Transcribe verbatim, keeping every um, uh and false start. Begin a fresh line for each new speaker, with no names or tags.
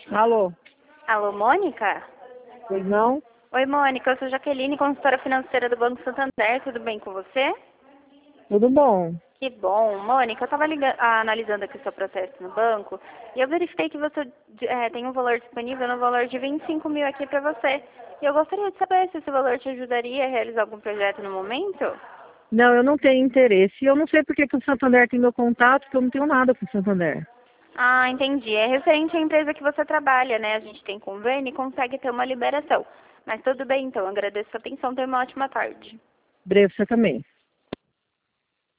Alô?
Alô, Mônica?
Pois não?
Oi, Mônica, eu sou Jaqueline, consultora financeira do Banco Santander, tudo bem com você?
Tudo bom.
Que bom. Mônica, eu estava analisando aqui o seu processo no banco e eu verifiquei que você é, tem um valor disponível no valor de vinte e cinco mil aqui para você. E eu gostaria de saber se esse valor te ajudaria a realizar algum projeto no momento?
Não, eu não tenho interesse. E eu não sei por que que o Santander tem meu contato, porque eu não tenho nada com o Santander.
Ah, entendi. É referente à empresa que você trabalha, né? A gente tem convênio e consegue ter uma liberação. Mas tudo bem, então. Agradeço a atenção. Tenha uma ótima tarde.
Breve, você também.